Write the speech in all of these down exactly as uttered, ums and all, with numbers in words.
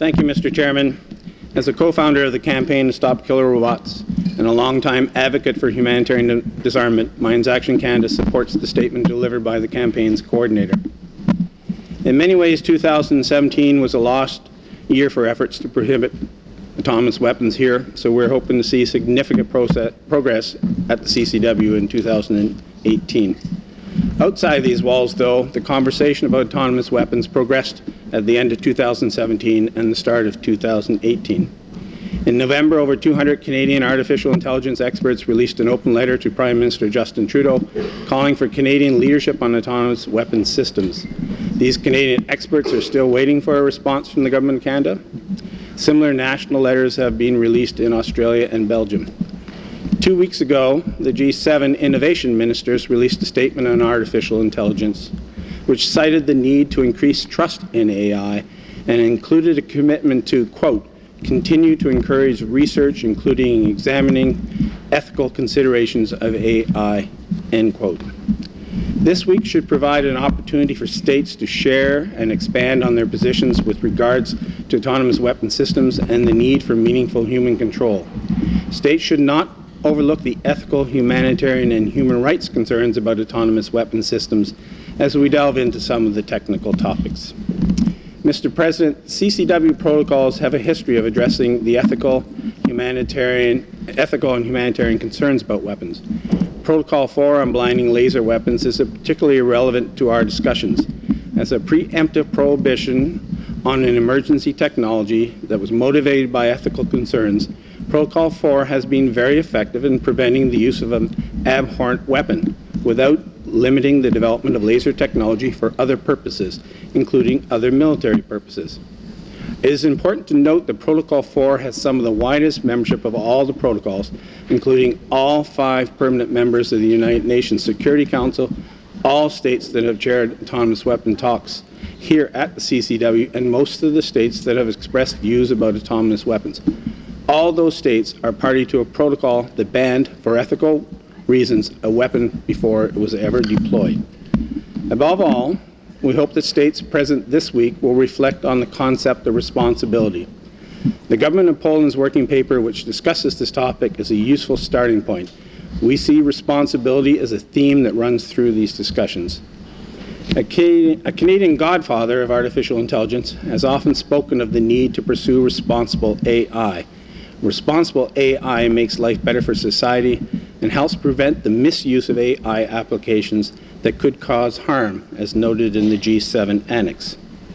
Thank you, Mister Chairman. As a co-founder of the Campaign to Stop Killer Robots and a long-time advocate for humanitarian disarmament, Minds Action Canada supports the statement delivered by the campaign's coordinator. In many ways, two thousand seventeen was a lost year for efforts to prohibit autonomous weapons here, so we're hoping to see significant progress at the C C W in two thousand eighteen. Outside these walls, though, the conversation about autonomous weapons progressed at the end of two thousand seventeen and the start of two thousand eighteen. In November, over two hundred Canadian artificial intelligence experts released an open letter to Prime Minister Justin Trudeau calling for Canadian leadership on autonomous weapons systems. These Canadian experts are still waiting for a response from the Government of Canada. Similar national letters have been released in Australia and Belgium. Two weeks ago, the G seven innovation ministers released a statement on artificial intelligence, which cited the need to increase trust in A I and included a commitment to, quote, continue to encourage research, including examining ethical considerations of A I, end quote. This week should provide an opportunity for states to share and expand on their positions with regards to autonomous weapon systems and the need for meaningful human control. States should not overlook the ethical, humanitarian, and human rights concerns about autonomous weapon systems as we delve into some of the technical topics. Mister President, C C W protocols have a history of addressing the ethical, humanitarian, ethical and humanitarian concerns about weapons. Protocol four on blinding laser weapons is particularly relevant to our discussions. As a preemptive prohibition on an emergency technology that was motivated by ethical concerns, Protocol four has been very effective in preventing the use of an abhorrent weapon without limiting the development of laser technology for other purposes, including other military purposes. It is important to note that Protocol four has some of the widest membership of all the protocols, including all five permanent members of the United Nations Security Council, all states that have chaired autonomous weapon talks here at the C C W, and most of the states that have expressed views about autonomous weapons. All those states are party to a protocol that banned, for ethical reasons, a weapon before it was ever deployed. Above all, we hope that states present this week will reflect on the concept of responsibility. The Government of Poland's working paper, which discusses this topic, is a useful starting point. We see responsibility as a theme that runs through these discussions. A Canadian, a Canadian godfather of artificial intelligence has often spoken of the need to pursue responsible A I. Responsible A I makes life better for society and helps prevent the misuse of A I applications that could cause harm, as noted in the G seven Annex.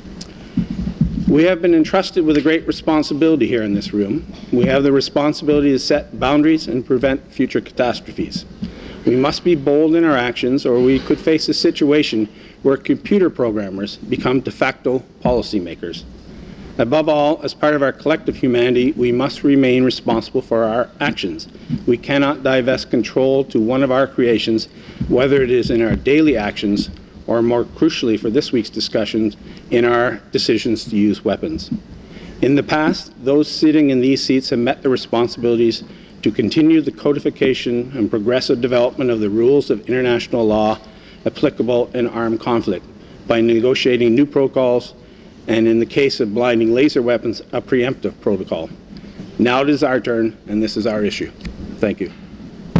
We have been entrusted with a great responsibility here in this room. We have the responsibility to set boundaries and prevent future catastrophes. We must be bold in our actions, or we could face a situation where computer programmers become de facto policymakers. Above all, as part of our collective humanity, we must remain responsible for our actions. We cannot divest control to one of our creations, whether it is in our daily actions or, more crucially for this week's discussions, in our decisions to use weapons. In the past, those sitting in these seats have met the responsibilities to continue the codification and progressive development of the rules of international law applicable in armed conflict by negotiating new protocols, and in the case of blinding laser weapons, a preemptive protocol. Now it is our turn, and this is our issue. Thank you.